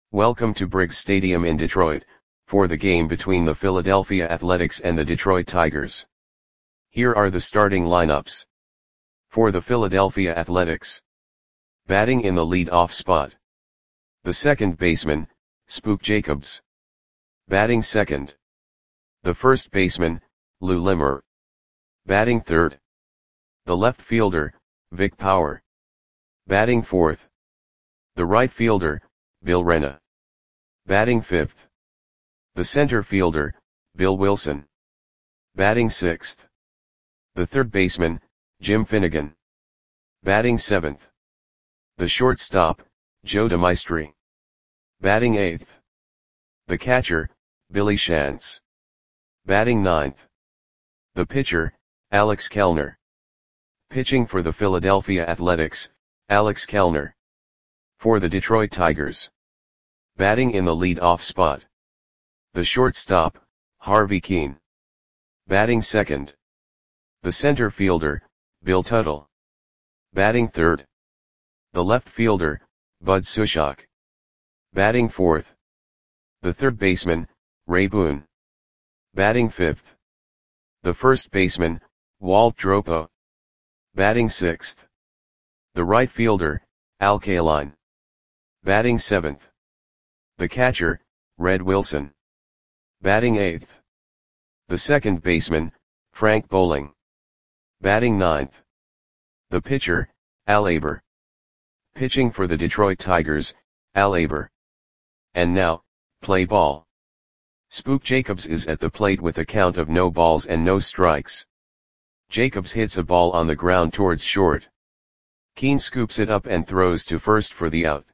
Welcome to Briggs Stadium in Detroit, for the game between the Philadelphia Athletics and the Detroit Tigers. Here are the starting lineups. For the Philadelphia Athletics. Batting in the lead-off spot. The second baseman, Spook Jacobs. Batting second. The first baseman, Lou Limmer. Batting third. The left fielder, Vic Power. Batting fourth. The right fielder, Bill Rena. Batting fifth. The center fielder, Bill Wilson. Batting sixth. The third baseman, Jim Finnegan. Batting seventh. The shortstop, Joe DeMaestri. Batting eighth. The catcher, Billy Shantz. Batting ninth. The pitcher, Alex Kellner. Pitching for the Philadelphia Athletics, Alex Kellner. For the Detroit Tigers. Batting in the lead-off spot. The shortstop, Harvey Kuenn. Batting second. The center fielder, Bill Tuttle. Batting third. The left fielder, Bud Sushok. Batting fourth. The third baseman, Ray Boone. Batting fifth. The first baseman, Walt Dropo. Batting sixth. The right fielder, Al Kaline. Batting seventh. The catcher, Red Wilson. Batting eighth. The second baseman, Frank Bowling. Batting ninth. The pitcher, Al Aber. Pitching for the Detroit Tigers, Al Aber. And now, play ball. Spook Jacobs is at the plate with a count of no balls and no strikes. Jacobs hits a ball on the ground towards short. Kuenn scoops it up and throws to first for the out.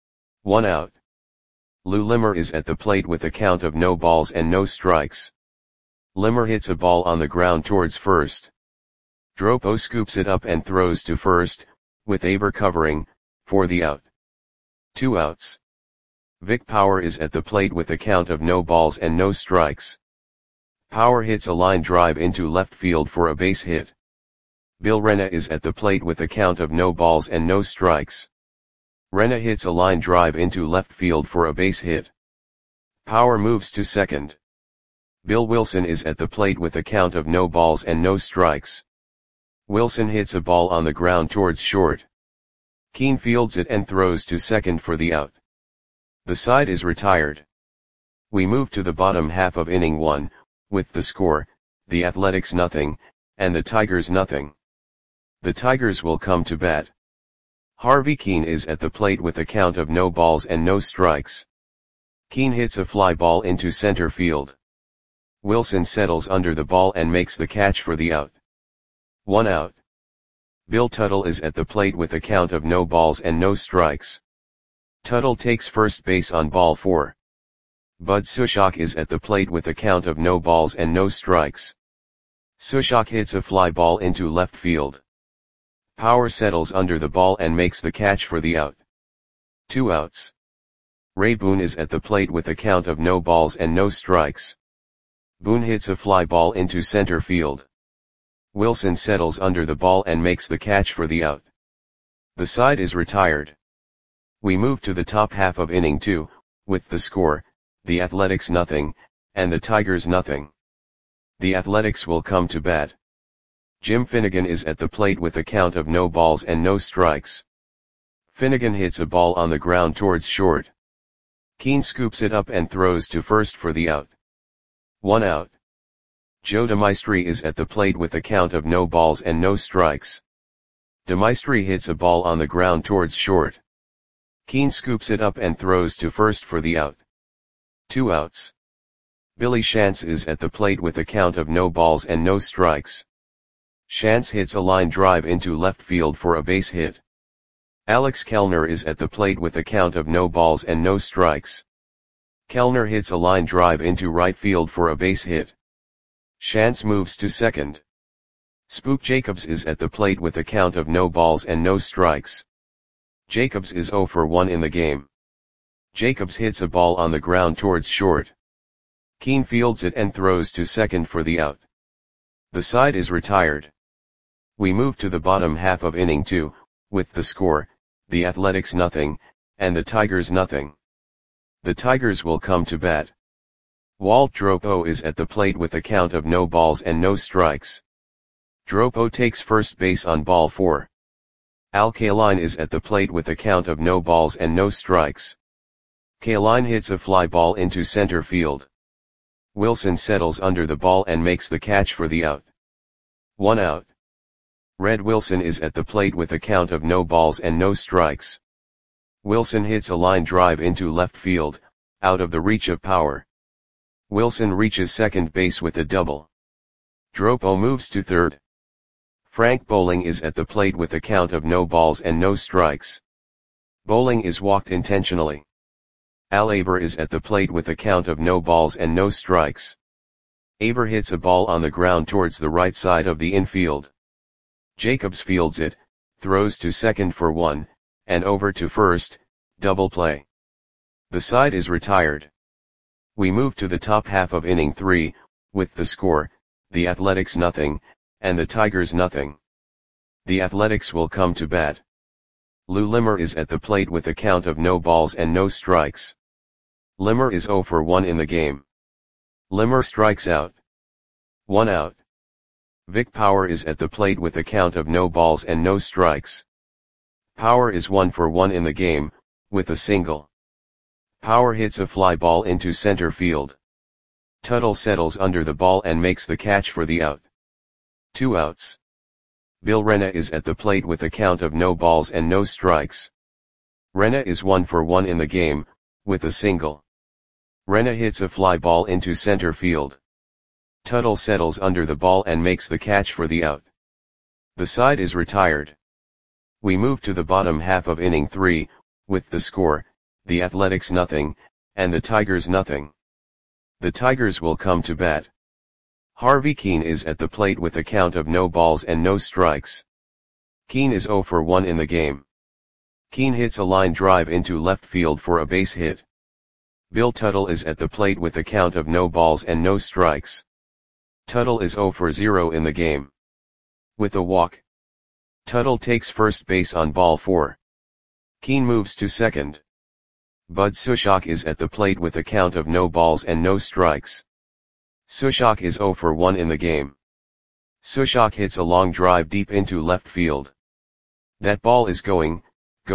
1 out. Lou Limmer is at the plate with a count of no balls and no strikes. Limmer hits a ball on the ground towards first. Dropo scoops it up and throws to first, with Aber covering, for the out. 2 outs. Vic Power is at the plate with a count of no balls and no strikes. Power hits a line drive into left field for a base hit. Bill Rena is at the plate with a count of no balls and no strikes. Rena hits a line drive into left field for a base hit. Power moves to second. Bill Wilson is at the plate with a count of no balls and no strikes. Wilson hits a ball on the ground towards short. Kuenn fields it and throws to second for the out. The side is retired. We move to the bottom half of inning 1, with the score, the Athletics 0, and the Tigers 0. The Tigers will come to bat. Harvey Kuenn is at the plate with a count of no balls and no strikes. Kuenn hits a fly ball into center field. Wilson settles under the ball and makes the catch for the out. 1 out. Bill Tuttle is at the plate with a count of no balls and no strikes. Tuttle takes first base on ball 4. Bud Sushok is at the plate with a count of no balls and no strikes. Sushok hits a fly ball into left field. Power settles under the ball and makes the catch for the out. 2 outs. Ray Boone is at the plate with a count of no balls and no strikes. Boone hits a fly ball into center field. Wilson settles under the ball and makes the catch for the out. The side is retired. We move to the top half of inning 2, with the score, the Athletics 0, and the Tigers 0. The Athletics will come to bat. Jim Finnegan is at the plate with a count of no balls and no strikes. Finnegan hits a ball on the ground towards short. Kuenn scoops it up and throws to first for the out. 1 out. Joe DeMaestri is at the plate with a count of no balls and no strikes. DeMaestri hits a ball on the ground towards short. Kuenn scoops it up and throws to first for the out. 2 outs. Billy Shantz is at the plate with a count of no balls and no strikes. Shantz hits a line drive into left field for a base hit. Alex Kellner is at the plate with a count of no balls and no strikes. Kellner hits a line drive into right field for a base hit. Shantz moves to second. Spook Jacobs is at the plate with a count of no balls and no strikes. Jacobs is 0 for 1 in the game. Jacobs hits a ball on the ground towards short. Kuenn fields it and throws to second for the out. The side is retired. We move to the bottom half of inning 2, with the score, the Athletics 0, and the Tigers 0. The Tigers will come to bat. Walt Dropo is at the plate with a count of no balls and no strikes. Dropo takes first base on ball 4. Al Kaline is at the plate with a count of no balls and no strikes. Kaline hits a fly ball into center field. Wilson settles under the ball and makes the catch for the out. 1 out. Red Wilson is at the plate with a count of no balls and no strikes. Wilson hits a line drive into left field, out of the reach of Power. Wilson reaches second base with a double. Dropo moves to third. Frank Bowling is at the plate with a count of no balls and no strikes. Bowling is walked intentionally. Al Aber is at the plate with a count of no balls and no strikes. Aber hits a ball on the ground towards the right side of the infield. Jacobs fields it, throws to second for 1, and over to first, double play. The side is retired. We move to the top half of inning 3, with the score, the Athletics nothing, and the Tigers nothing. The Athletics will come to bat. Lou Limmer is at the plate with a count of no balls and no strikes. Limmer is 0 for 1 in the game. Limmer strikes out. 1 out. Vic Power is at the plate with a count of no balls and no strikes. Power is 1 for 1 in the game, with a single. Power hits a fly ball into center field. Tuttle settles under the ball and makes the catch for the out. 2 outs. Bill Rena is at the plate with a count of no balls and no strikes. Rena is 1 for 1 in the game, with a single. Rena hits a fly ball into center field. Tuttle settles under the ball and makes the catch for the out. The side is retired. We move to the bottom half of inning 3, with the score, the Athletics nothing, and the Tigers nothing. The Tigers will come to bat. Harvey Keene is at the plate with a count of no balls and no strikes. Keene is 0 for 1 in the game. Keene hits a line drive into left field for a base hit. Bill Tuttle is at the plate with a count of no balls and no strikes. Tuttle is 0 for 0 in the game. With a walk. Tuttle takes first base on ball 4. Keene moves to second. Bud Sushok is at the plate with a count of no balls and no strikes. Sushok is 0 for 1 in the game. Sushok hits a long drive deep into left field. That ball is gone.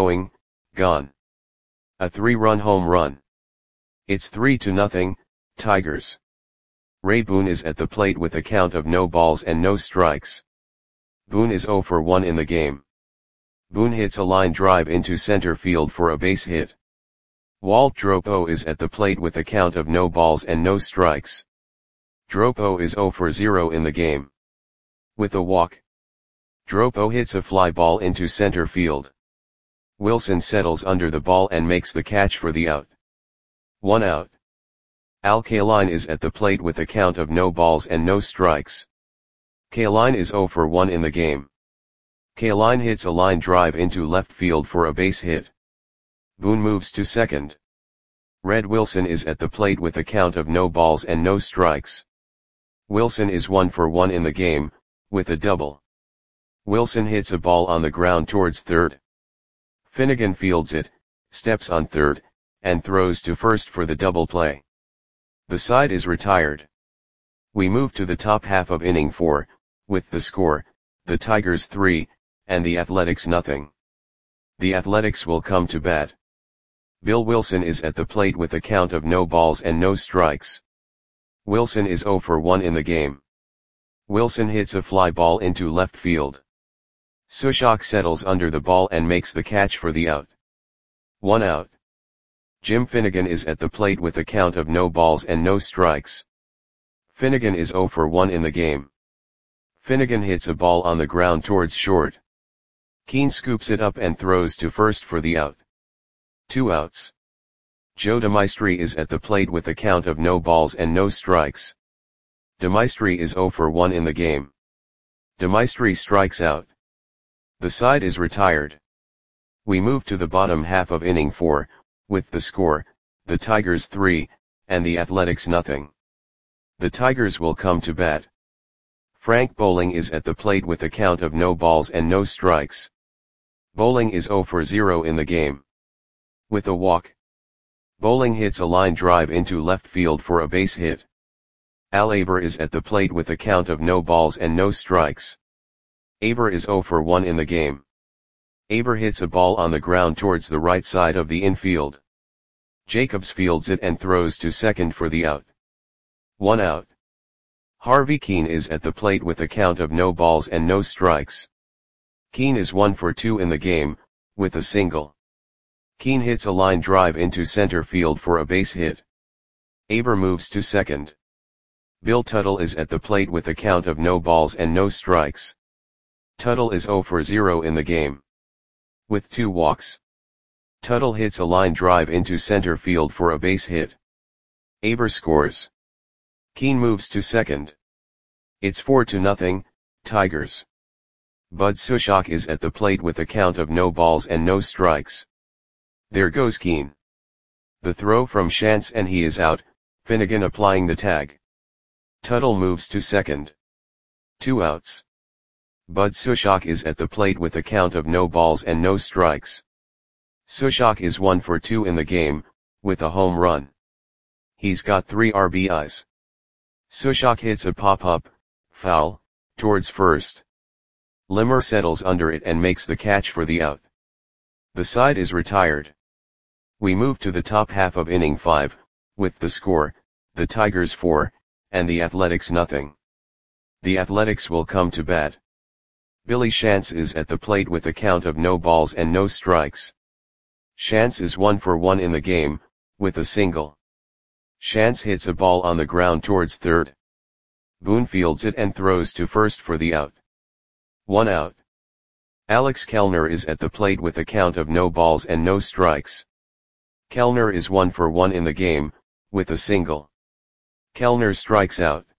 A 3-run home run. It's 3-0, Tigers. Ray Boone is at the plate with a count of no balls and no strikes. Boone is 0 for 1 in the game. Boone hits a line drive into center field for a base hit. Walt Dropo is at the plate with a count of no balls and no strikes. Dropo is 0 for 0 in the game. With a walk. Dropo hits a fly ball into center field. Wilson settles under the ball and makes the catch for the out. 1 out. Al Kaline is at the plate with a count of no balls and no strikes. Kaline is 0 for 1 in the game. Kaline hits a line drive into left field for a base hit. Boone moves to second. Red Wilson is at the plate with a count of no balls and no strikes. Wilson is 1 for 1 in the game, with a double. Wilson hits a ball on the ground towards third. Finnegan fields it, steps on third, and throws to first for the double play. The side is retired. We move to the top half of inning 4, with the score, the Tigers 3, and the Athletics nothing. The Athletics will come to bat. Bill Wilson is at the plate with a count of no balls and no strikes. Wilson is 0 for 1 in the game. Wilson hits a fly ball into left field. Sushok settles under the ball and makes the catch for the out. 1 out. Jim Finnegan is at the plate with a count of no balls and no strikes. Finnegan is 0 for 1 in the game. Finnegan hits a ball on the ground towards short. Keene scoops it up and throws to first for the out. 2 outs. Joe DeMaestri is at the plate with a count of no balls and no strikes. DeMaestri is 0 for 1 in the game. DeMaestri strikes out. The side is retired. We move to the bottom half of inning 4, with the score, the Tigers 3, and the Athletics nothing. The Tigers will come to bat. Frank Bowling is at the plate with a count of no balls and no strikes. Bowling is 0 for 0 in the game. With a walk. Bowling hits a line drive into left field for a base hit. Al Aber is at the plate with a count of no balls and no strikes. Aber is 0 for 1 in the game. Aber hits a ball on the ground towards the right side of the infield. Jacobs fields it and throws to second for the out. 1 out. Harvey Kuenn is at the plate with a count of no balls and no strikes. Kuenn is 1 for 2 in the game, with a single. Kuenn hits a line drive into center field for a base hit. Aber moves to second. Bill Tuttle is at the plate with a count of no balls and no strikes. Tuttle is 0 for 0 in the game. With 2 walks. Tuttle hits a line drive into center field for a base hit. Aber scores. Kuenn moves to second. It's 4-0, Tigers. Bud Sushok is at the plate with a count of no balls and no strikes. There goes Kuenn. The throw from Shantz and he is out, Finnegan applying the tag. Tuttle moves to second. 2 outs. Bud Sushok is at the plate with a count of no balls and no strikes. Sushok is 1 for 2 in the game, with a home run. He's got 3 RBIs. Sushok hits a pop-up, foul, towards first. Limmer settles under it and makes the catch for the out. The side is retired. We move to the top half of inning 5, with the score, the Tigers 4, and the Athletics nothing. The Athletics will come to bat. Billy Shantz is at the plate with a count of no balls and no strikes. Shantz is 1 for 1 in the game, with a single. Shantz hits a ball on the ground towards third. Boone fields it and throws to first for the out. 1 out. Alex Kellner is at the plate with a count of no balls and no strikes. Kellner is 1 for 1 in the game, with a single. Kellner strikes out.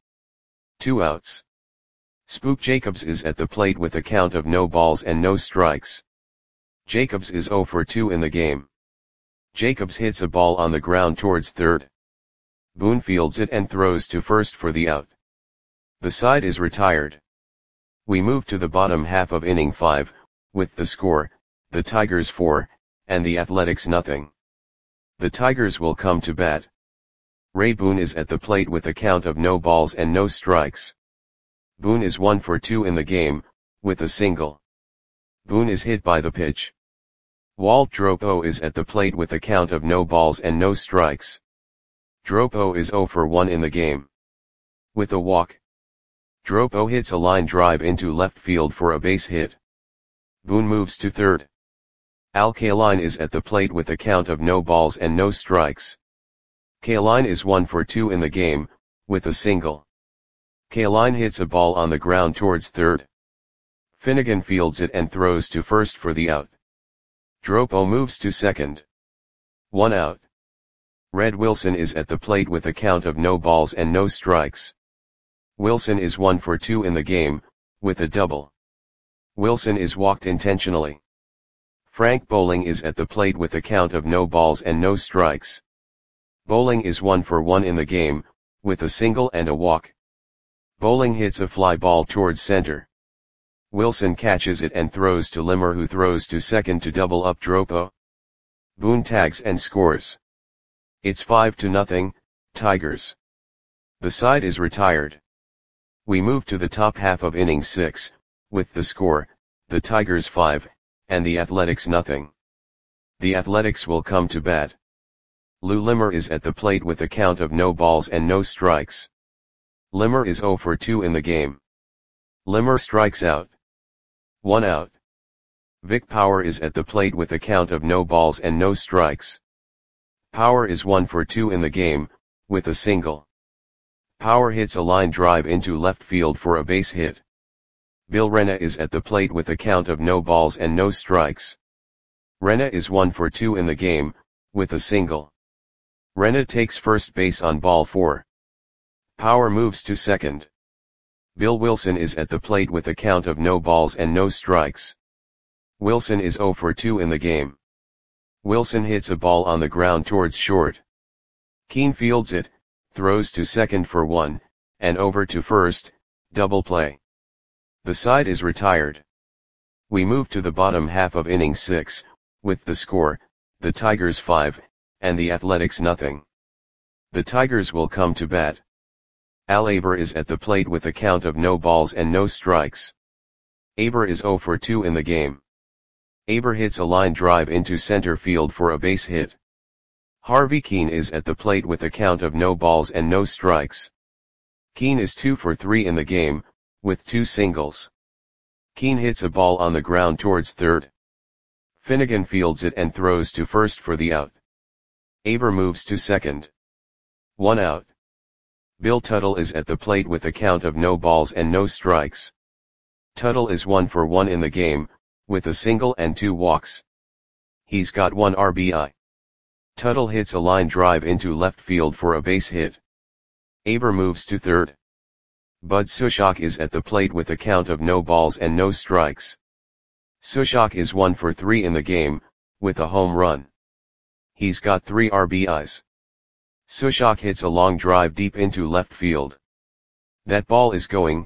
2 outs. Spook Jacobs is at the plate with a count of no balls and no strikes. Jacobs is 0 for 2 in the game. Jacobs hits a ball on the ground towards third. Boone fields it and throws to first for the out. The side is retired. We move to the bottom half of inning 5, with the score, the Tigers 4, and the Athletics nothing. The Tigers will come to bat. Ray Boone is at the plate with a count of no balls and no strikes. Boone is 1 for 2 in the game, with a single. Boone is hit by the pitch. Walt Dropo is at the plate with a count of no balls and no strikes. Dropo is 0 for 1 in the game. With a walk. Dropo hits a line drive into left field for a base hit. Boone moves to third. Al Kaline is at the plate with a count of no balls and no strikes. Kaline is 1 for 2 in the game, with a single. Kaline hits a ball on the ground towards third. Finnegan fields it and throws to first for the out. Dropo moves to second. 1 out. Red Wilson is at the plate with a count of no balls and no strikes. Wilson is 1 for 2 in the game, with a double. Wilson is walked intentionally. Frank Bowling is at the plate with a count of no balls and no strikes. Bowling is 1 for 1 in the game, with a single and a walk. Bowling hits a fly ball towards center. Wilson catches it and throws to Limmer, who throws to second to double up Dropo. Boone tags and scores. It's 5-0, Tigers. The side is retired. We move to the top half of inning 6, with the score, the Tigers 5, and the Athletics nothing. The Athletics will come to bat. Lou Limmer is at the plate with a count of no balls and no strikes. Limmer is 0 for 2 in the game. Limmer strikes out. 1 out. Vic Power is at the plate with a count of no balls and no strikes. Power is 1 for 2 in the game, with a single. Power hits a line drive into left field for a base hit. Bill Renna is at the plate with a count of no balls and no strikes. Renna is 1 for 2 in the game, with a single. Renna takes first base on ball 4. Power moves to second. Bill Wilson is at the plate with a count of no balls and no strikes. Wilson is 0 for 2 in the game. Wilson hits a ball on the ground towards short. Kuenn fields it, throws to second for 1, and over to first, double play. The side is retired. We move to the bottom half of inning 6, with the score, the Tigers 5, and the Athletics nothing. The Tigers will come to bat. Al Aber is at the plate with a count of no balls and no strikes. Aber is 0 for 2 in the game. Aber hits a line drive into center field for a base hit. Harvey Kuenn is at the plate with a count of no balls and no strikes. Kuenn is 2 for 3 in the game, with 2 singles. Kuenn hits a ball on the ground towards third. Finnegan fields it and throws to first for the out. Aber moves to second. 1 out. Bill Tuttle is at the plate with a count of no balls and no strikes. Tuttle is 1 for 1 in the game, with a single and 2 walks. He's got 1 RBI. Tuttle hits a line drive into left field for a base hit. Aber moves to third. Bud Sushok is at the plate with a count of no balls and no strikes. Sushok is 1 for 3 in the game, with a home run. He's got 3 RBIs. Sushok hits a long drive deep into left field. That ball is gone.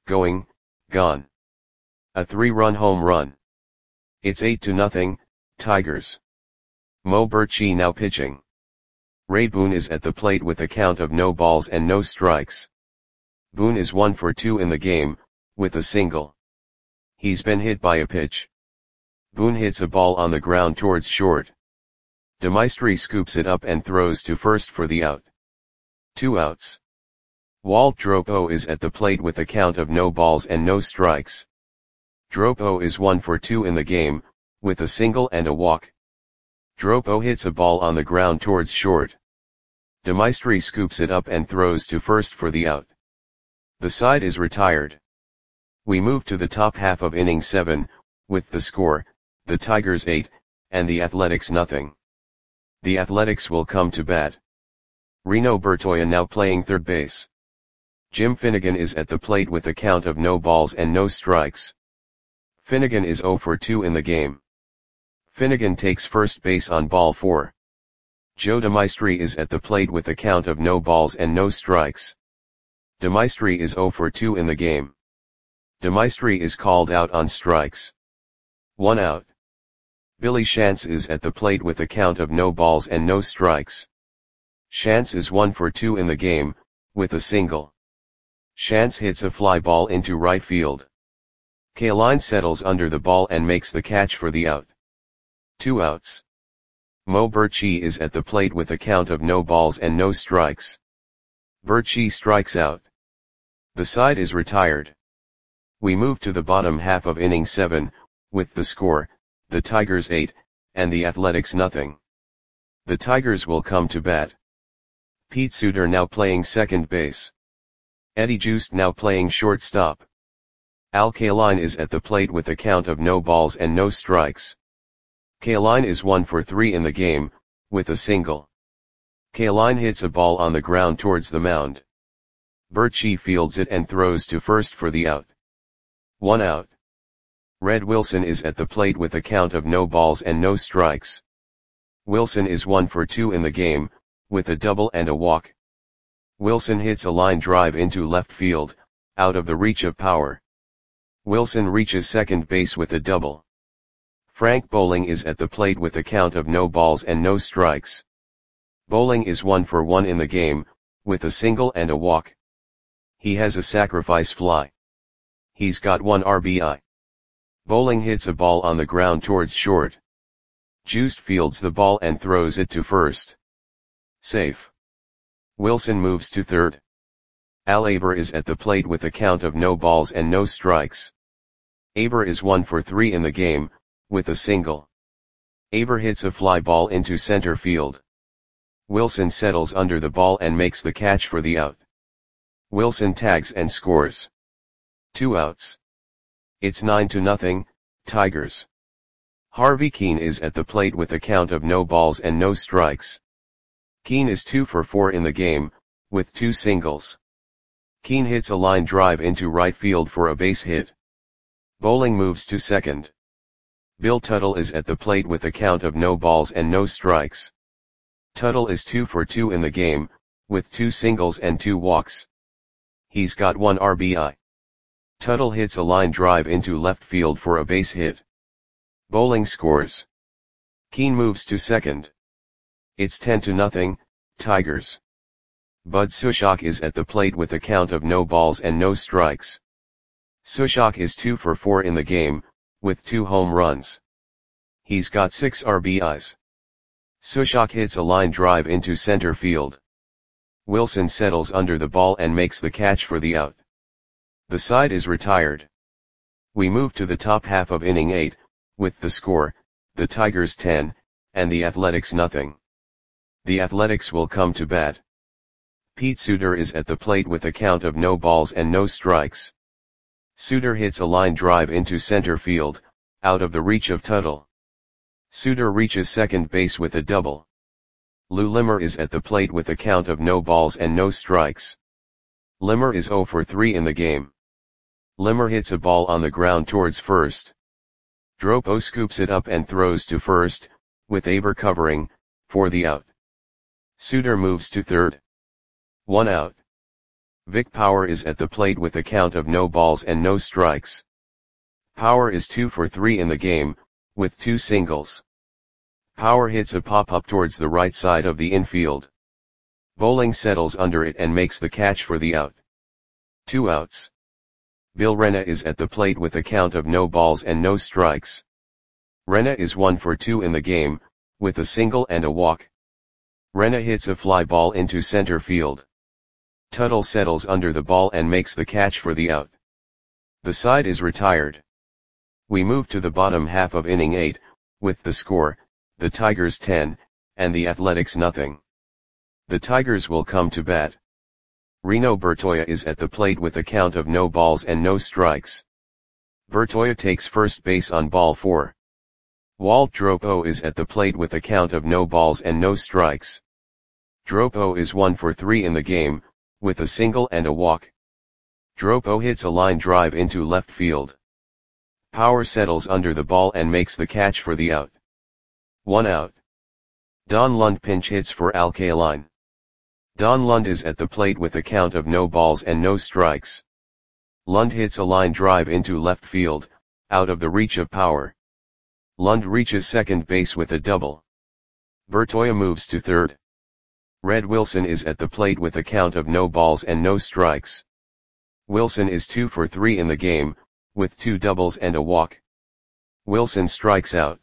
A 3-run home run. It's 8-0, Tigers. Mo Birchie now pitching. Ray Boone is at the plate with a count of no balls and no strikes. Boone is 1 for 2 in the game, with a single. He's been hit by a pitch. Boone hits a ball on the ground towards short. DeMaestri scoops it up and throws to first for the out. 2 outs. Walt Dropo is at the plate with a count of no balls and no strikes. Dropo is 1 for 2 in the game, with a single and a walk. Dropo hits a ball on the ground towards short. DeMaestri scoops it up and throws to first for the out. The side is retired. We move to the top half of inning 7, with the score, the Tigers 8, and the Athletics nothing. The Athletics will come to bat. Reno Bertoia now playing third base. Jim Finnegan is at the plate with a count of no balls and no strikes. Finnegan is 0 for 2 in the game. Finnegan takes first base on ball 4. Joe DeMaestri is at the plate with a count of no balls and no strikes. DeMaestri is 0 for 2 in the game. DeMaestri is called out on strikes. 1 out. Billy Shantz is at the plate with a count of no balls and no strikes. Shantz is 1 for 2 in the game, with a single. Shantz hits a fly ball into right field. Kaline settles under the ball and makes the catch for the out. 2 outs. Mo Birchie is at the plate with a count of no balls and no strikes. Birchie strikes out. The side is retired. We move to the bottom half of inning 7, with the score, the Tigers 8, and the Athletics nothing. The Tigers will come to bat. Pete Suter now playing second base. Eddie Joost now playing shortstop. Al Kaline is at the plate with a count of no balls and no strikes. Kaline is 1 for 3 in the game, with a single. Kaline hits a ball on the ground towards the mound. Birchie fields it and throws to first for the out. 1 out. Red Wilson is at the plate with a count of no balls and no strikes. Wilson is 1 for 2 in the game, with a double and a walk. Wilson hits a line drive into left field, out of the reach of power. Wilson reaches second base with a double. Frank Bowling is at the plate with a count of no balls and no strikes. Bowling is 1 for 1 in the game, with a single and a walk. He has a sacrifice fly. He's got 1 RBI. Bowling hits a ball on the ground towards short. Joost fields the ball and throws it to first. Safe. Wilson moves to third. Al Aber is at the plate with a count of no balls and no strikes. Aber is 1 for 3 in the game, with a single. Aber hits a fly ball into center field. Wilson settles under the ball and makes the catch for the out. Wilson tags and scores. 2 outs. It's 9-0, Tigers. Harvey Kuenn is at the plate with a count of no balls and no strikes. Kuenn is 2 for 4 in the game, with 2 singles. Kuenn hits a line drive into right field for a base hit. Bowling moves to second. Bill Tuttle is at the plate with a count of no balls and no strikes. Tuttle is 2 for 2 in the game, with 2 singles and 2 walks. He's got 1 RBI. Tuttle hits a line drive into left field for a base hit. Bowling scores. Kuenn moves to second. It's 10-0, Tigers. Bud Sushok is at the plate with a count of no balls and no strikes. Sushok is 2 for 4 in the game, with 2 home runs. He's got 6 RBIs. Sushok hits a line drive into center field. Wilson settles under the ball and makes the catch for the out. The side is retired. We move to the top half of inning 8, with the score, the Tigers 10, and the Athletics nothing. The Athletics will come to bat. Pete Suter is at the plate with a count of no balls and no strikes. Suter hits a line drive into center field, out of the reach of Tuttle. Suter reaches second base with a double. Lou Limmer is at the plate with a count of no balls and no strikes. Limmer is 0 for 3 in the game. Limmer hits a ball on the ground towards first. Dropo scoops it up and throws to first, with Aber covering, for the out. Suter moves to third. 1 out. Vic Power is at the plate with a count of no balls and no strikes. Power is 2 for 3 in the game, with 2 singles. Power hits a pop-up towards the right side of the infield. Bowling settles under it and makes the catch for the out. 2 outs. Bill Rena is at the plate with a count of no balls and no strikes. Rena is 1 for 2 in the game, with a single and a walk. Rena hits a fly ball into center field. Tuttle settles under the ball and makes the catch for the out. The side is retired. We move to the bottom half of inning 8, with the score, the Tigers 10, and the Athletics nothing. The Tigers will come to bat. Reno Bertoia is at the plate with a count of no balls and no strikes. Bertoia takes first base on ball 4. Walt Dropo is at the plate with a count of no balls and no strikes. Dropo is 1 for 3 in the game, with a single and a walk. Dropo hits a line drive into left field. Power settles under the ball and makes the catch for the out. 1 out. Don Lund pinch hits for Al Kaline. Don Lund is at the plate with a count of no balls and no strikes. Lund hits a line drive into left field, out of the reach of Power. Lund reaches second base with a double. Bertoia moves to third. Red Wilson is at the plate with a count of no balls and no strikes. Wilson is 2 for 3 in the game, with 2 doubles and a walk. Wilson strikes out.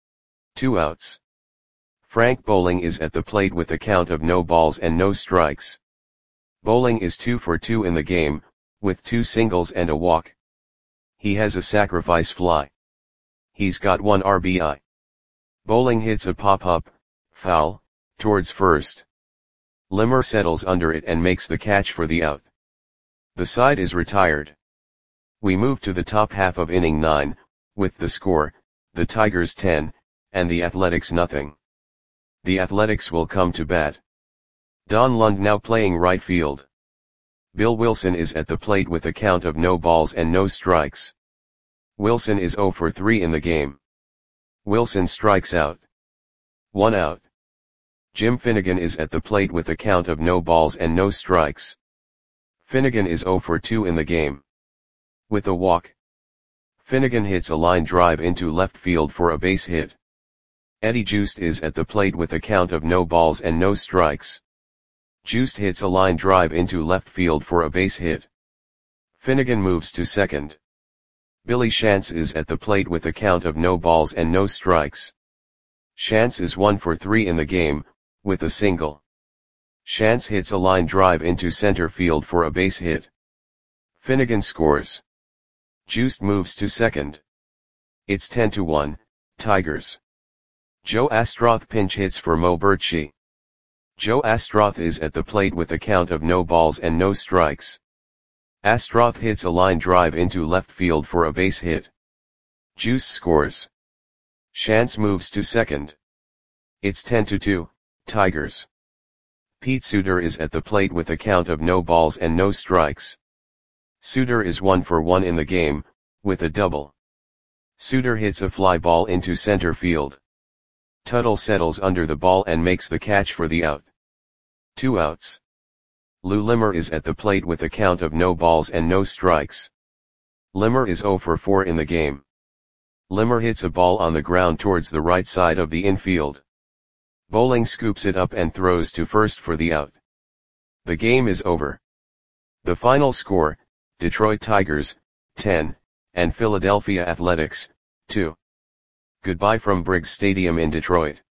2 outs. Frank Bowling is at the plate with a count of no balls and no strikes. Bowling is 2 for 2 in the game, with 2 singles and a walk. He has a sacrifice fly. He's got 1 RBI. Bowling hits a pop-up, foul, towards first. Limmer settles under it and makes the catch for the out. The side is retired. We move to the top half of inning 9, with the score, the Tigers 10, and the Athletics nothing. The Athletics will come to bat. Don Lund now playing right field. Bill Wilson is at the plate with a count of no balls and no strikes. Wilson is 0 for 3 in the game. Wilson strikes out. 1 out. Jim Finnegan is at the plate with a count of no balls and no strikes. Finnegan is 0 for 2 in the game. With a walk. Finnegan hits a line drive into left field for a base hit. Eddie Joost is at the plate with a count of no balls and no strikes. Joost hits a line drive into left field for a base hit. Finnegan moves to second. Billy Shantz is at the plate with a count of no balls and no strikes. Shantz is 1 for 3 in the game, with a single. Shantz hits a line drive into center field for a base hit. Finnegan scores. Joost moves to second. It's 10-1, Tigers. Joe Astroth pinch hits for Mo Birchie. Joe Astroth is at the plate with a count of no balls and no strikes. Astroth hits a line drive into left field for a base hit. Joost scores. Shantz moves to second. It's 10-2, Tigers. Pete Suter is at the plate with a count of no balls and no strikes. Suter is 1 for 1 in the game, with a double. Suter hits a fly ball into center field. Tuttle settles under the ball and makes the catch for the out. 2 outs. Lou Limmer is at the plate with a count of no balls and no strikes. Limmer is 0 for 4 in the game. Limmer hits a ball on the ground towards the right side of the infield. Bowling scoops it up and throws to first for the out. The game is over. The final score, Detroit Tigers, 10, and Philadelphia Athletics, 2. Goodbye from Briggs Stadium in Detroit.